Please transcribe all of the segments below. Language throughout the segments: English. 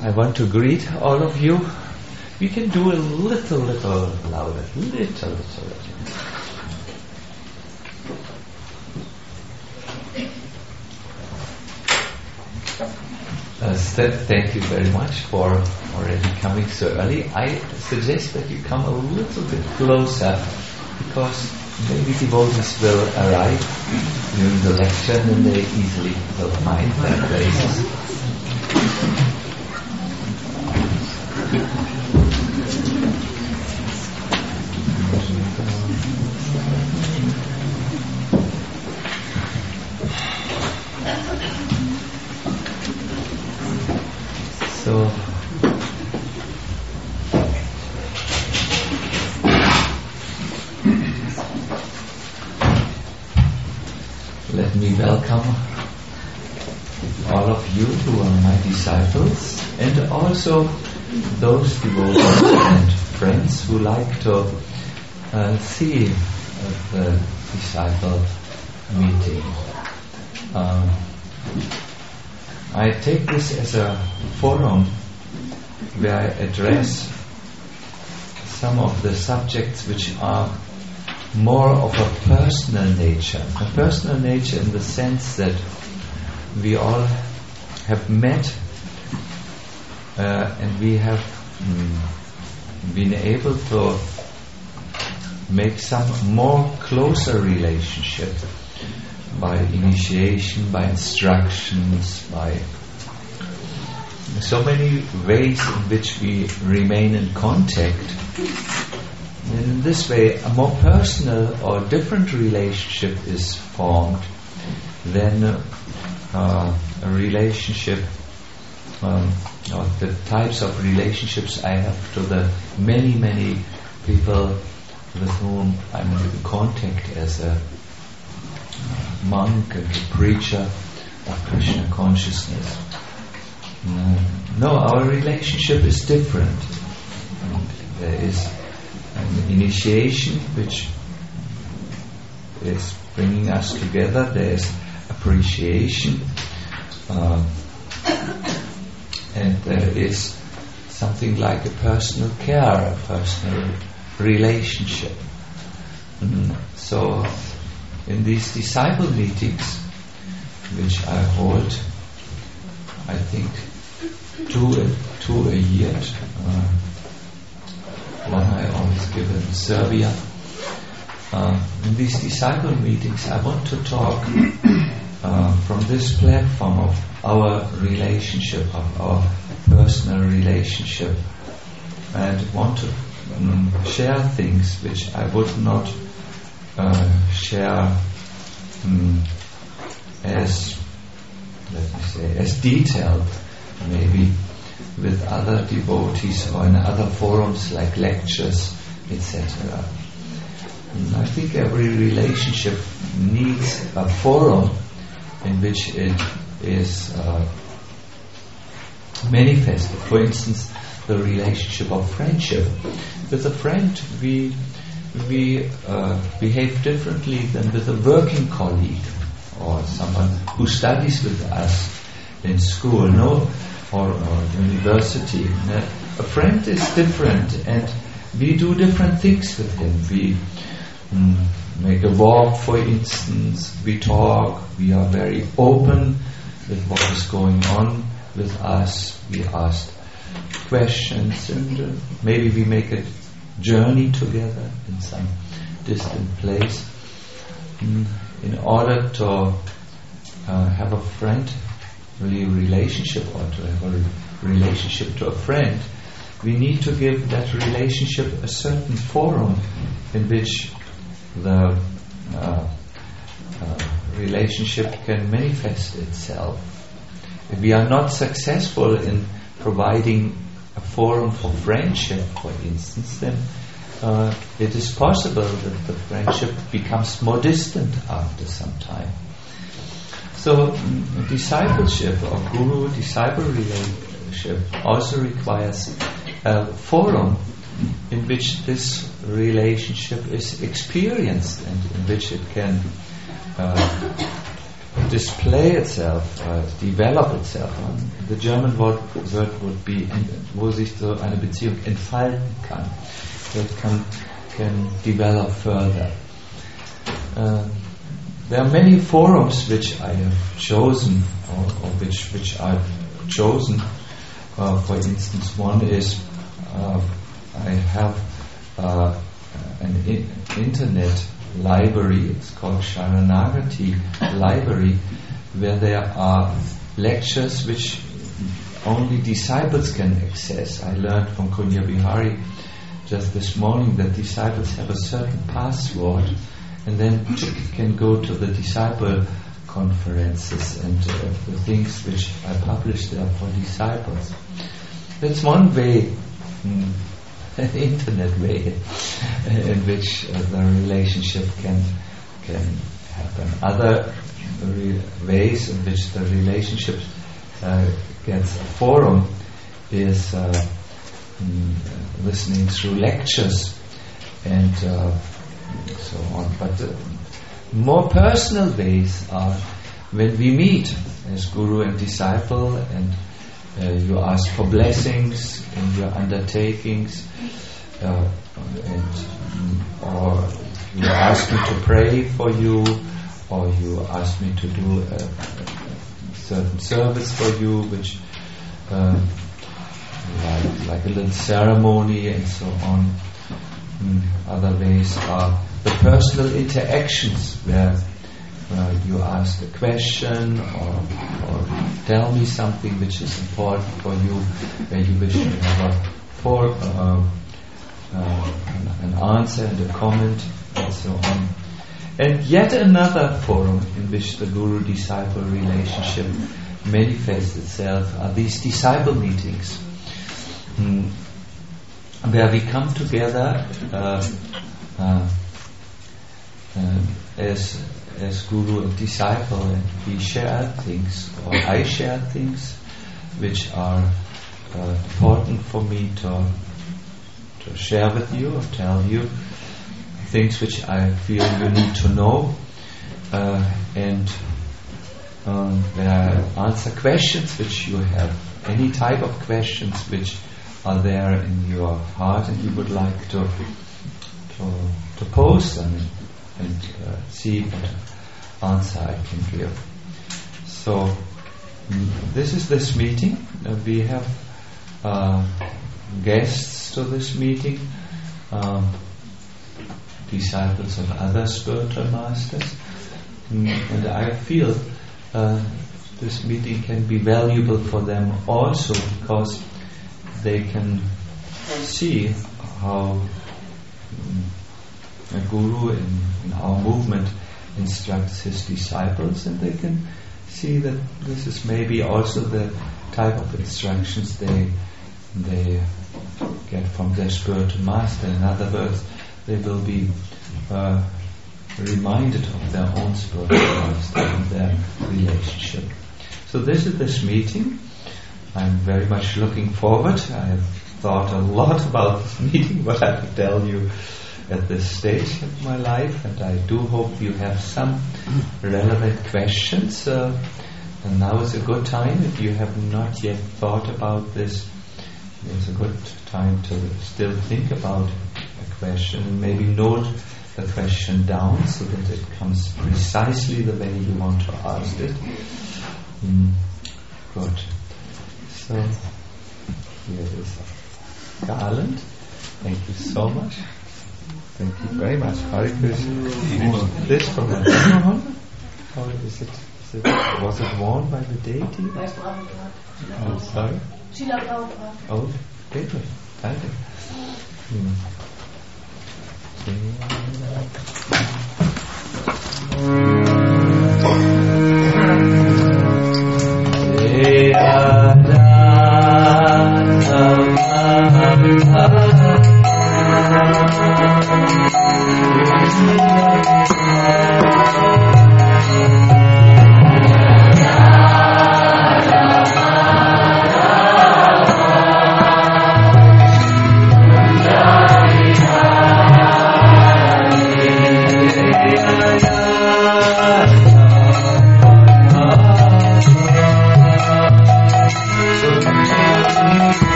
I want to greet all of you. We can do a little louder. Little. Thank you very much for already coming so early. I suggest that you come a little bit closer, because maybe devotees will arrive during the lecture and they easily will find their places. So, let me welcome all of you who are my disciples, and also those devotees and friends who like to see the disciple meeting. I take this as a forum where I address some of the subjects which are more of a personal nature. A personal nature in the sense that we all have met and we have been able to make some more closer relationship by initiation, by instructions, by so many ways in which we remain in contact. And in this way, a more personal or different relationship is formed than a relationship, or the types of relationships I have to the many people with whom I'm in contact as a monk and a preacher of Krishna consciousness. No, our relationship is different. There is an initiation which is bringing us together. There is appreciation, and there is something like a personal care, a personal relationship. So in these disciple meetings, which I hold, I think two a year. One I always give in Serbia. In these disciple meetings, I want to talk from this platform of our relationship, of our personal relationship, and want to share things which I would not share as, let me say, as detailed maybe with other devotees or in other forums like lectures, etc. I think every relationship needs a forum in which it is manifested. For instance, the relationship of friendship. With a friend, we behave differently than with a working colleague or someone who studies with us in school, or university. A friend is different, and we do different things with him. We make a walk, for instance. We talk. We are very open with what is going on with us. We ask questions, and maybe we make a journey together in some distant place. In order to have a friendly relationship, or to have a relationship to a friend, we need to give that relationship a certain forum in which the relationship can manifest itself. If we are not successful in providing a forum for friendship, for instance, then it is possible that the friendship becomes more distant after some time. So discipleship or guru-disciple relationship also requires a forum in which this relationship is experienced and in which it can display itself, develop itself. The German word would be, wo sich so eine Beziehung entfalten kann. That can develop further. There are many forums which I have chosen, or which I've chosen. For instance, one is I have an internet library. It's called Sharanagati Library, where there are lectures which only disciples can access. I learned from Kunya Bihari just this morning that disciples have a certain password, and then can go to the disciple conferences and the things which I publish there for disciples. That's one way, an internet way, in which the relationship can happen. Other ways in which the relationship gets a forum is listening through lectures and so on. But more personal ways are when we meet as guru and disciple, and you ask for blessings in your undertakings, or you ask me to pray for you, or you ask me to do a certain service for you, which like a little ceremony and so on. Other ways are the personal interactions where you ask a question or tell me something which is important for you, where you wish to have an answer and a comment and so on. And yet another forum in which the guru-disciple relationship manifests itself are these disciple meetings, where we come together as guru and disciple, and we share things, or I share things which are important for me to share with you or tell you, things which I feel you need to know, and where I answer questions which you have, any type of questions which are there in your heart and you would like to pose them and see what answer I can give. So this is this meeting. We have guests to this meeting, disciples of other spiritual masters, and I feel this meeting can be valuable for them also, because they can see how a guru in our movement instructs his disciples, and they can see that this is maybe also the type of instructions they get from their spiritual master. In other words, they will be reminded of their own spiritual master and their relationship. So this is this meeting. I'm very much looking forward. I have thought a lot about this meeting, what I could tell you at this stage of my life, and I do hope you have some relevant questions. And now is a good time. If you have not yet thought about this, it's a good time to still think about a question and maybe note the question down so that it comes precisely the way you want to ask it. Good. So here is Garland. Thank you so much. Thank you very much. Hare Krishna. This from the Brahman? Or is it? Was it worn by the deity? Oh, sorry. Srila Prabhupada. Oh, bitte. Danke.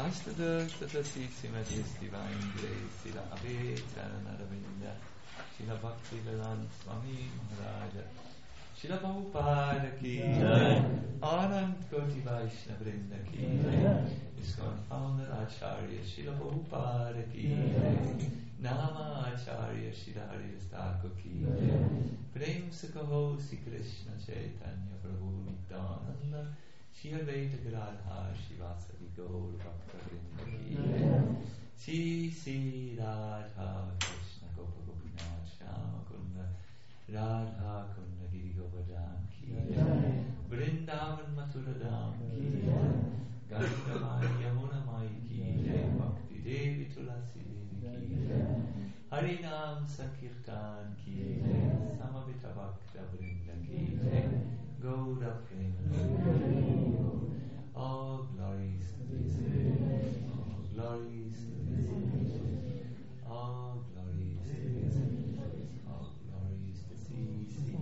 Vaishnavadasi Srimati Divine Grace Srila Abhayanaravindra Srila Bhaktivedanta Swami Maharaja Srila Prabhupada ki Anand Koti Vaishnavrinda ki ISKCON founder Acharya Srila Prabhupada ki Nama Acharya Srila Haridas Thakur ki Prem Sakaho Sri Krishna Chaitanya Prabhu Nityananda Shri Advaita Gadadhar Shivasadi Gaur Bhakta Vrinda ki Sri Radha Krishna Gopa Gopinath Shama Kunda Radha Kunda Giri Govardhan ki Vrindavan Mathura Dham ki Ganga Mai Yamuna Mai ki Bhakti Devi Tulasi Devi ki Harinam Sankirtan ki Samavita Bhakta Vrinda ki Gaura Prema. All glories to thee, all glories to thee, all glories to thee, all glories to thee,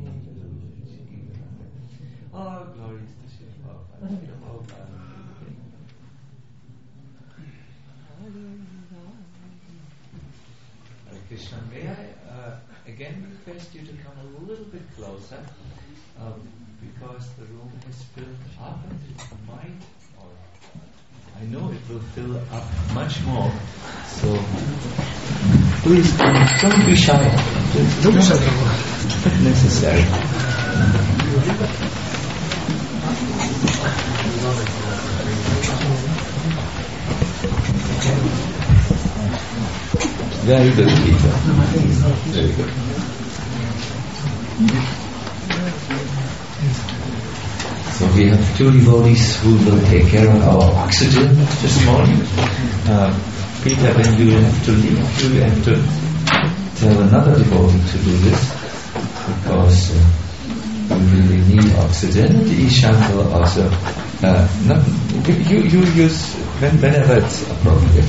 all glories to Shiva, Hare Krishna. May I again request you to come a little bit closer, because the room is filled up and it might, or I know it will fill up much more. So please don't be shy. Don't be shy. Not necessary. Very good, Peter. Very good. So we have two devotees who will take care of our oxygen this morning. Peter, when you have to leave, you have to tell another devotee to do this, because we really need oxygen. Ishan will also, you use whenever it's appropriate.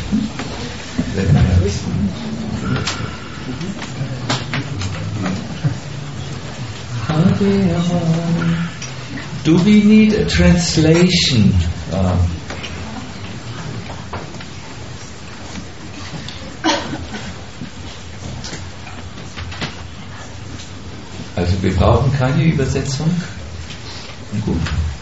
Do we need a translation? Also wir brauchen keine Übersetzung. Gut.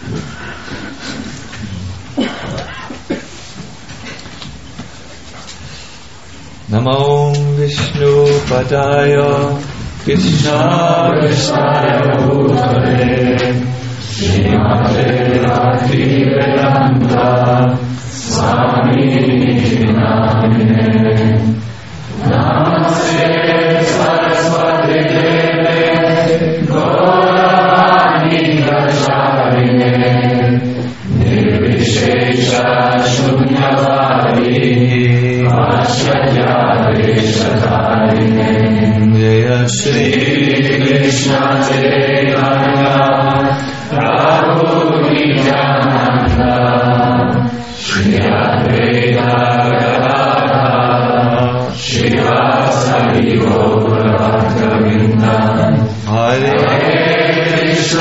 Namo Vishnu Padaya Krishna Krishnaya Bhutale Srimate Bhaktivedanta Swami Namine Namaste Saraswati Deve Gauravani Pracharine Nirvishesha Shunyavadi Ashadya Deshatarine Jaya Shri Krishna Chaitanya Prabhu Nityananda Shri Advaita Gadadhar Shivasadi Gaura Bhakta-vrinda Hare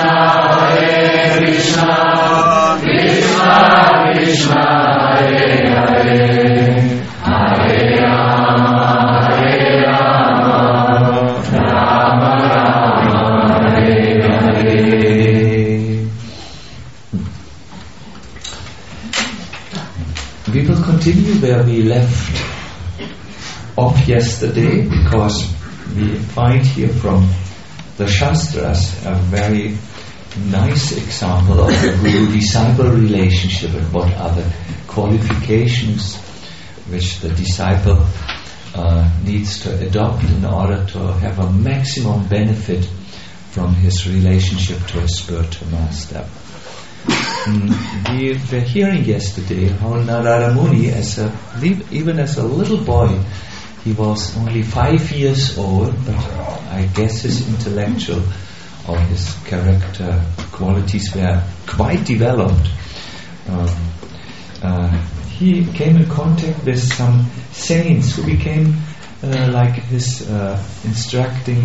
Krishna Krishna Krishna Hare Hare Hare Rama Rama Rama Hare Hare. We will continue where we left off yesterday, because we find here from the Shastras a very nice example of the guru-disciple relationship and what are the qualifications which the disciple needs to adopt in order to have a maximum benefit from his relationship to his spiritual master. We were hearing yesterday how Narada Muni, even as a little boy, he was only 5 years old, but I guess his intellectual or his character qualities were quite developed. He came in contact with some saints who became like his instructing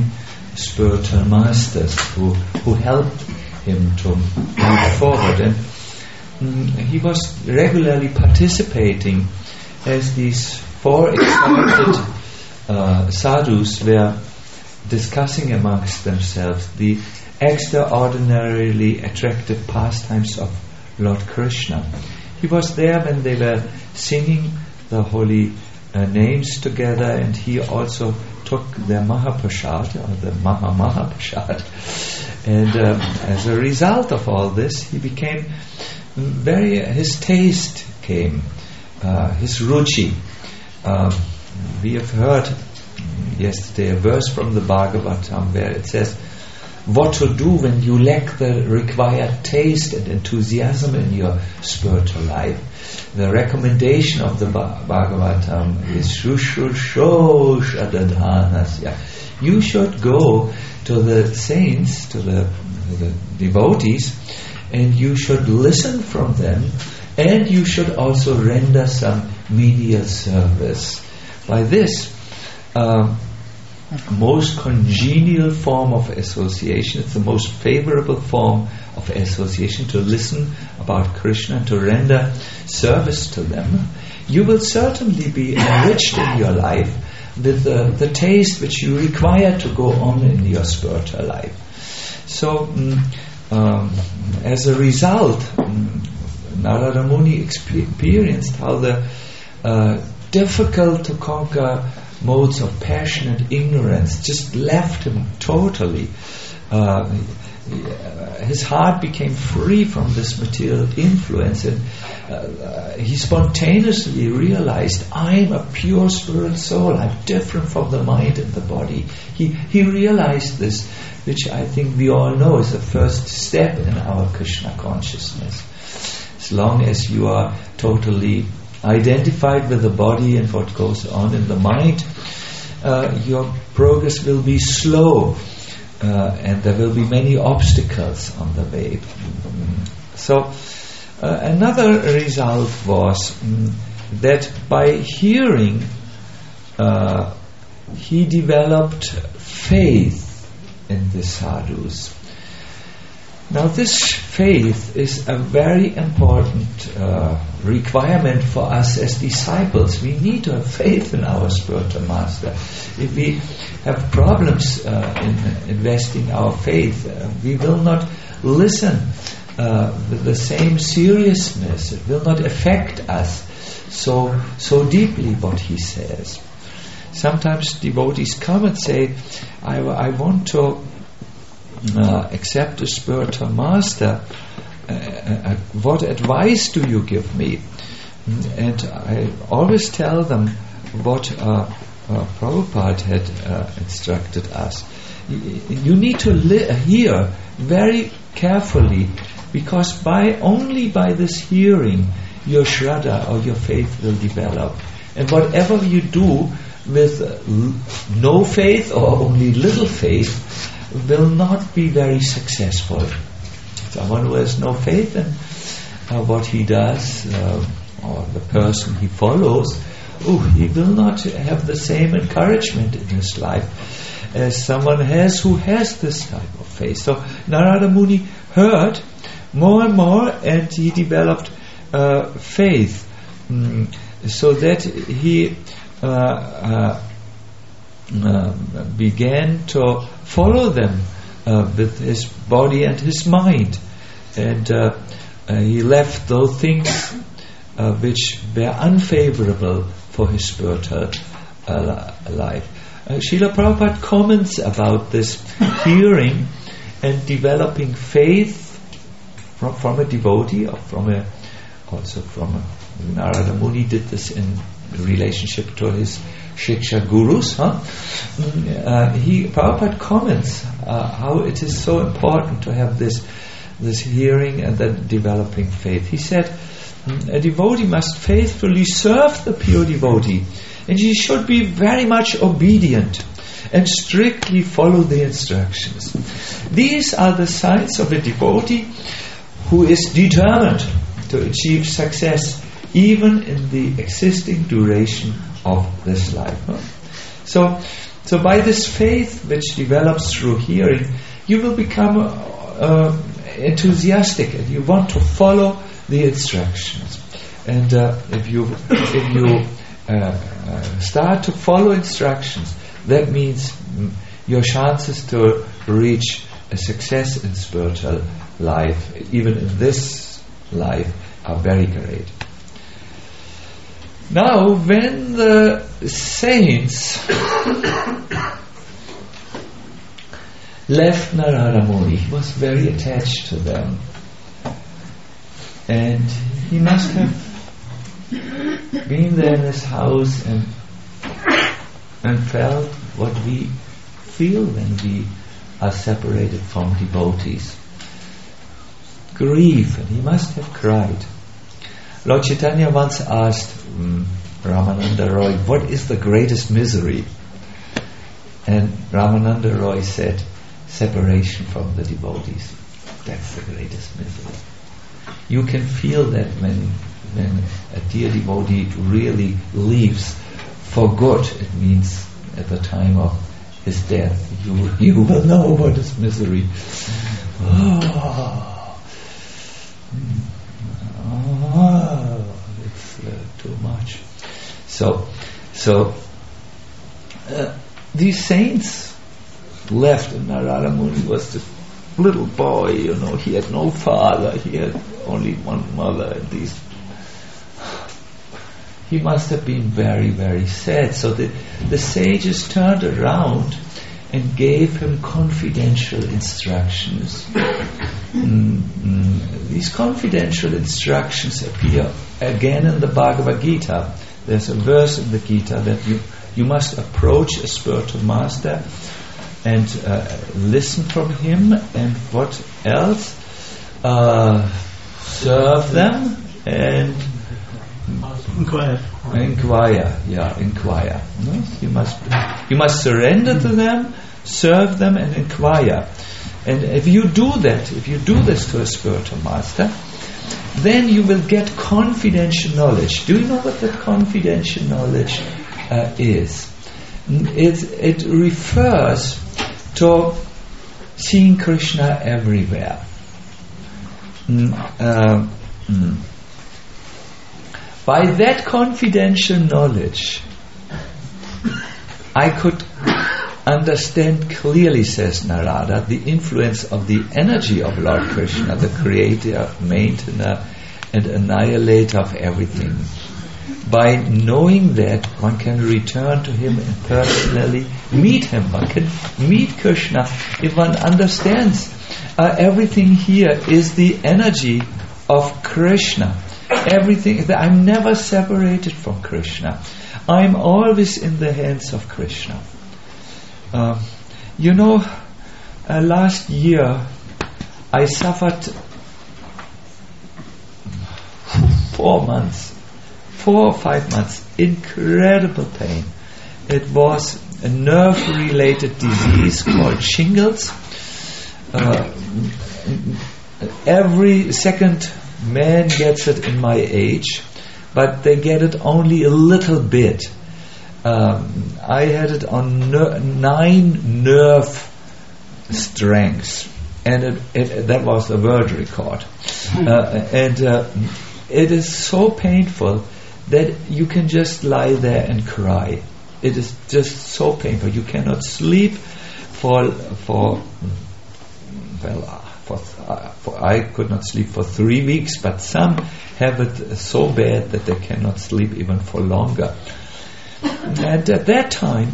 spiritual masters who helped him to move forward. And he was regularly participating as these 4 exalted sadhus were discussing amongst themselves the extraordinarily attractive pastimes of Lord Krishna. He was there when they were singing the holy names together, and he also took their Mahaprasad, or the Mahaprasad. And as a result of all this, he became his taste came, his ruchi. We have heard yesterday a verse from the Bhagavatam where it says, what to do when you lack the required taste and enthusiasm in your spiritual life. The recommendation of the Bhagavatam is Shushusho Shadadhanasya. You should go to the saints, to the devotees, and you should listen from them, and you should also render some menial service. By this, most congenial form of association, it's the most favorable form of association, to listen about Krishna and to render service to them. You will certainly be enriched in your life with the taste which you require to go on in your spiritual life. So, as a result, Narada Muni experienced how the difficult to conquer modes of passion and ignorance just left him totally. His heart became free from this material influence, and he spontaneously realized, I am a pure spirit soul, I'm different from the mind and the body. He realized this, which I think we all know is the first step in our Krishna consciousness. As long as you are totally identified with the body and what goes on in the mind, your progress will be slow, and there will be many obstacles on the way. So another result was that by hearing he developed faith in the sadhus. Now this faith is a very important requirement for us as disciples. We need to have faith in our spiritual master. If we have problems in investing our faith, we will not listen with the same seriousness. It will not affect us so deeply what he says. Sometimes devotees come and say, I want to accept a spiritual master. What advice do you give me? And I always tell them what Prabhupada had instructed us. You need to hear very carefully, because only by this hearing your shraddha or your faith will develop. And whatever you do with no faith or only little faith will not be very successful. Someone who has no faith in what he does or the person he follows, he will not have the same encouragement in his life as someone who has this type of faith. So Narada Muni heard more and more, and he developed faith, so that he began to follow them with his body and his mind, and he left those things which were unfavorable for his spiritual life. Srila Prabhupada comments about this hearing and developing faith from a devotee, or also from a Narada Muni did this in relationship to his Shiksha gurus. Prabhupada comments how it is so important to have this hearing and then developing faith. He said, a devotee must faithfully serve the pure devotee, and he should be very much obedient and strictly follow the instructions. These are the signs of a devotee who is determined to achieve success even in the existing duration of this life. So by this faith which develops through hearing, you will become enthusiastic, and you want to follow the instructions. And if you start to follow instructions, that means your chances to reach a success in spiritual life, even in this life, are very great. Now, when the saints left Narada Muni, he was very attached to them, and he must have been there in his house and felt what we feel when we are separated from devotees. Grief, and he must have cried. Lord Chaitanya once asked Ramananda Roy, what is the greatest misery? And Ramananda Roy said, separation from the devotees. That's the greatest misery. You can feel that when a dear devotee really leaves for good. It means at the time of his death, you will know what is misery. It's too much. So these saints left, and Narada Muni was the little boy, he had no father, he had only one mother, and he must have been very, very sad. So the sages turned around and gave him confidential instructions. These confidential instructions appear again in the Bhagavad Gita. There's a verse in the Gita that you must approach a spiritual master and listen from him, and what else? Serve them and inquire. No? You must surrender to them, serve them, and inquire. And if you do this to a spiritual master, then you will get confidential knowledge. Do you know what that confidential knowledge is? It refers to seeing Krishna everywhere. By that confidential knowledge, I could understand clearly, says Narada, the influence of the energy of Lord Krishna, the creator, maintainer, and annihilator of everything. By knowing that, one can return to him and personally meet him. One can meet Krishna if one understands everything here is the energy of Krishna. Everything, I'm never separated from Krishna. I'm always in the hands of Krishna. Last year I suffered 4 or 5 months, incredible pain. It was a nerve-related disease called shingles. Every second man gets it in my age, but they get it only a little bit. I had it on 9 nerve strengths, and that was the world record. It is so painful that you can just lie there and cry. It is just so painful. You cannot sleep I could not sleep for 3 weeks, but some have it so bad that they cannot sleep even for longer. And at that time,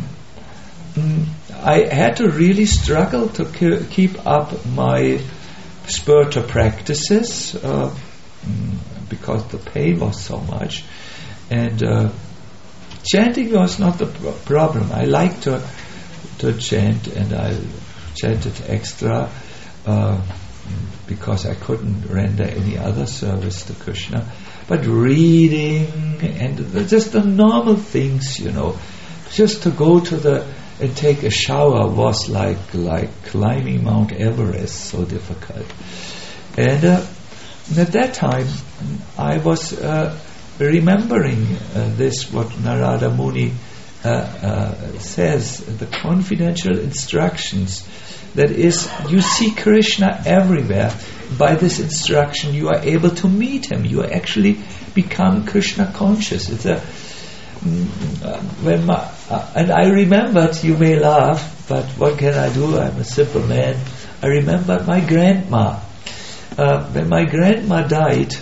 I had to really struggle to keep up my spiritual practices because the pain was so much. And chanting was not the problem. I like to chant, and I chanted extra because I couldn't render any other service to Krishna. But reading and just the normal things, just to go and take a shower was like climbing Mount Everest, so difficult. And at that time, I was remembering this, what Narada Muni says, the confidential instructions That is, you see Krishna everywhere. By this instruction, you are able to meet him. You actually become Krishna conscious. It's a and I remembered. You may laugh, but what can I do? I'm a simple man. I remembered my grandma. When my grandma died,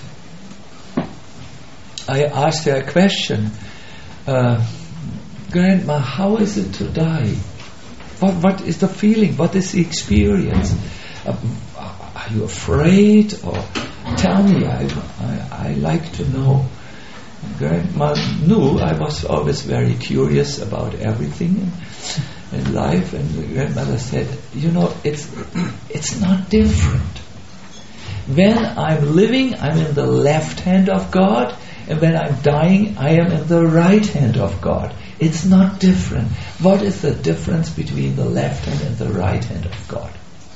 I asked her a question. Grandma, how is it to die? What is the feeling? What is the experience? Are you afraid? Or tell me, I like to know. Grandma knew I was always very curious about everything in life, and the grandmother said, it's not different. When I'm living, I'm in the left hand of God, and when I'm dying, I am in the right hand of God. It's not different. What is the difference between the left hand and the right hand of God?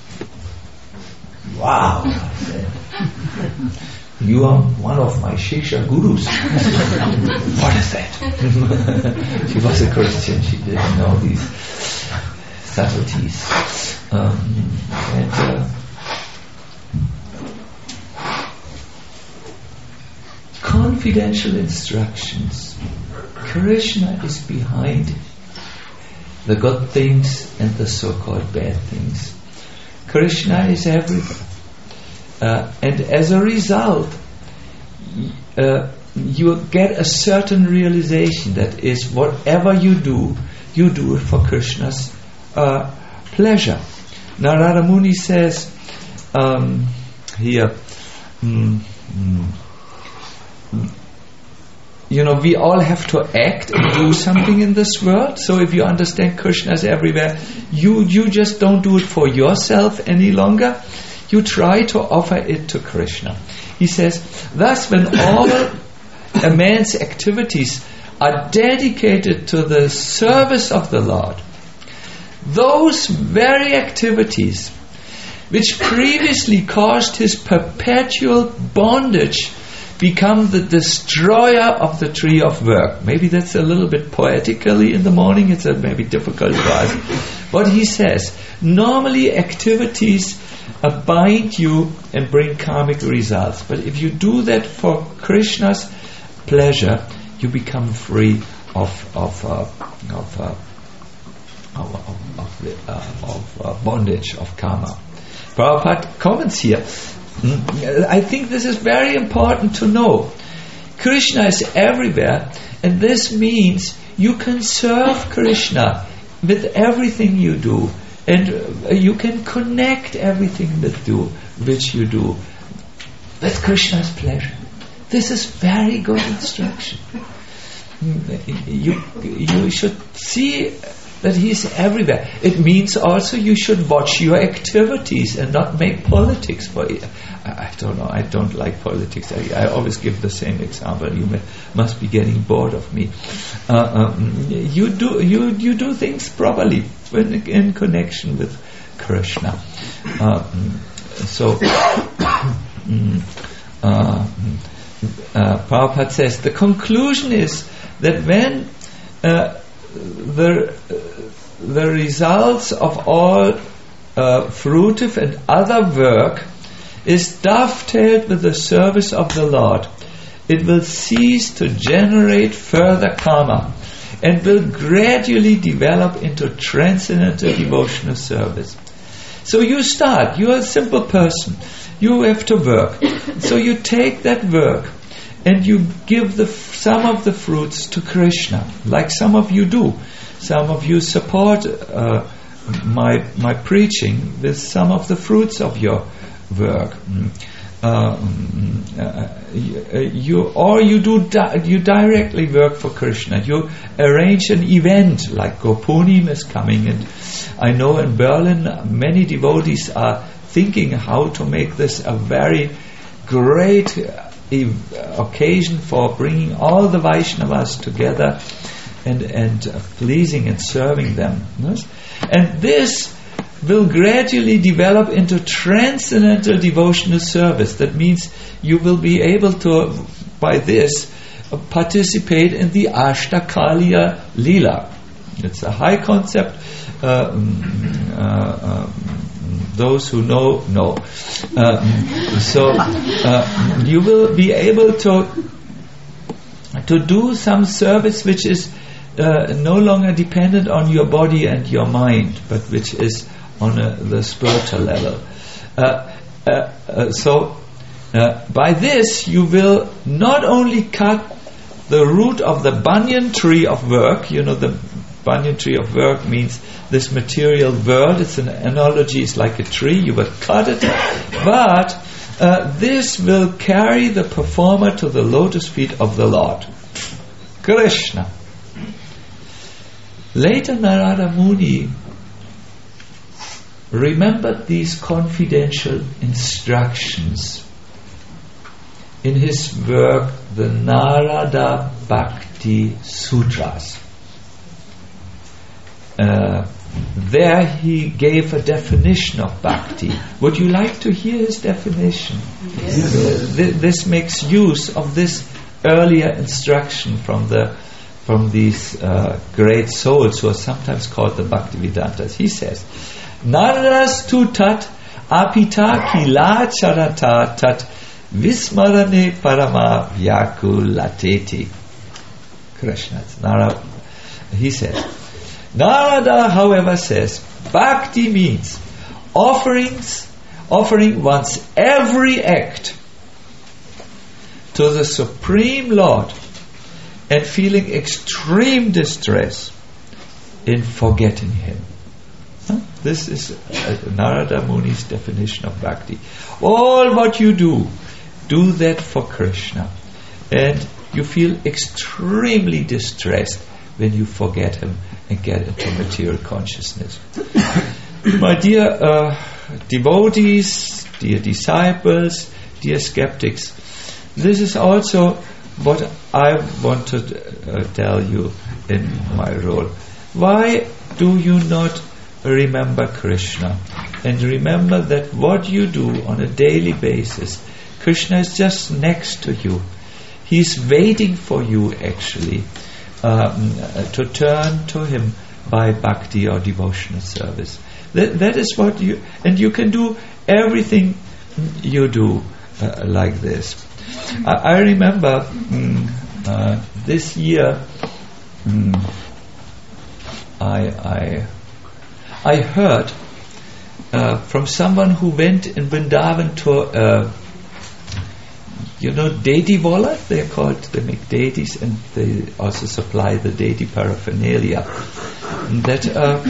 Wow, I said. You are one of my Shiksha gurus. What is that? She was a Christian. She didn't know these subtleties. Confidential instructions. Krishna is behind the good things and the so-called bad things. Krishna is everywhere. And as a result, you get a certain realization that is, whatever you do it for Krishna's pleasure. Narada Muni says here, we all have to act and do something in this world. So if you understand Krishna is everywhere, you just don't do it for yourself any longer. You try to offer it to Krishna. He says, thus when all a man's activities are dedicated to the service of the Lord, those very activities which previously caused his perpetual bondage become the destroyer of the tree of work. Maybe that's a little bit poetically in the morning. It's maybe difficult for us. But he says, normally activities bind you and bring karmic results. But if you do that for Krishna's pleasure, you become free of bondage, of karma. Prabhupada comments here. I think this is very important to know. Krishna is everywhere, and this means you can serve Krishna with everything you do, and you can connect everything which you do with Krishna's pleasure. This is very good instruction. You should see that He's everywhere. It means also you should watch your activities and not make politics for it. I don't know. I don't like politics. I always give the same example. You must be getting bored of me. You do things properly in connection with Krishna. Prabhupada says the conclusion is that when the results of all fruitive and other work is dovetailed with the service of the Lord, it will cease to generate further karma and will gradually develop into transcendental devotional service. So you start, you are a simple person, you have to work. So you take that work and you give some of the fruits to Krishna, like some of you do. Some of you support my preaching with some of the fruits of your work. You directly work for Krishna. You arrange an event like Gopunim is coming, and I know in Berlin many devotees are thinking how to make this a very great occasion for bringing all the Vaishnavas together and pleasing and serving them. Yes? And this will gradually develop into transcendental devotional service. That means you will be able to, by this, participate in the Ashtakaliya Leela. It's a high concept those who know. So you will be able to do some service which is no longer dependent on your body and your mind, but which is on the spiritual level. So by this you will not only cut the root of the banyan tree of work. The banyan tree of work means this material world. It's an analogy. It's like a tree. You will cut it, but this will carry the performer to the lotus feet of the Lord, Krishna. Later, Narada Muni remembered these confidential instructions in his work, the Narada Bhakti Sutras. There he gave a definition of bhakti. Would you like to hear his definition? Yes. This makes use of this earlier instruction from these great souls who are sometimes called the Bhaktivedantas. He says, Naradas tu tat apita kila charata tat vismarane parama vyakulateti. Krishna. Narada. He says, Narada, however, says, bhakti means offering one's every act to the Supreme Lord and feeling extreme distress in forgetting Him. This is Narada Muni's definition of bhakti. All what you do that for Krishna, and you feel extremely distressed when you forget Him and get into material consciousness. My dear devotees, dear disciples, dear skeptics, this is also what I want to tell you in my role. Why do you not remember Krishna and remember that what you do on a daily basis, Krishna is just next to you. He's waiting for you actually to turn to Him by bhakti or devotional service. That is what you, and you can do everything you do like this. I remember this year I heard from someone who went in Vrindavan to deity wallah. They're called, they make deities and they also supply the deity paraphernalia. That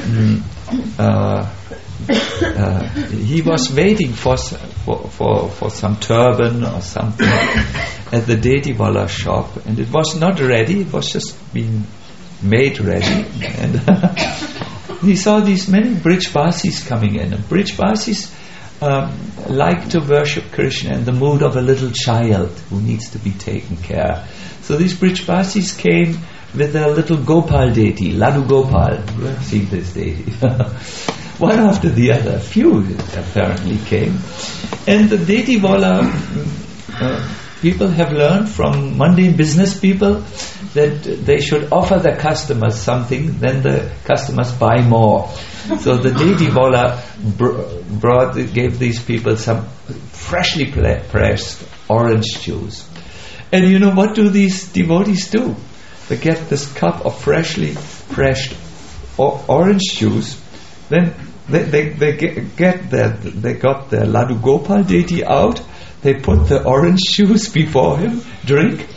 he was waiting for some turban or something at the deity wallah shop, and it was not ready. It was just being made ready, and he saw these many Brijvasis coming in. And Brijvasis like to worship Krishna in the mood of a little child who needs to be taken care. So these Brijvasis came with their little Gopal deity, Ladu Gopal. You have seen this deity. One after the other, few apparently came. And the deity wallah people have learned from mundane business people that they should offer their customers something, then the customers buy more. So the deity wallah gave these people some freshly pressed orange juice. And you know what do these devotees do? They get this cup of freshly pressed orange juice. Then they got the Ladu Gopal deity out. They put the orange juice before him, drink,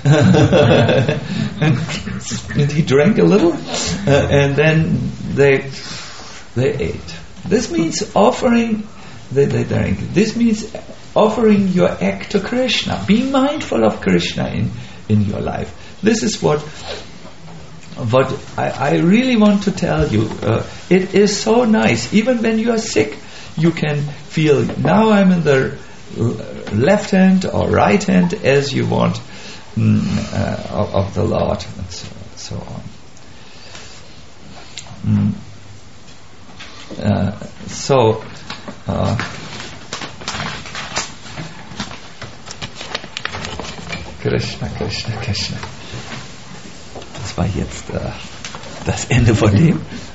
and he drank a little, and then they ate. This means offering. They drank. This means offering your act to Krishna. Being mindful of Krishna in your life. This is what I really want to tell you. It is so nice. Even when you are sick, you can feel, now I'm in the left hand or right hand as you want of the Lord, and so on. Krishna, Krishna, Krishna. Das war jetzt das Ende von dem.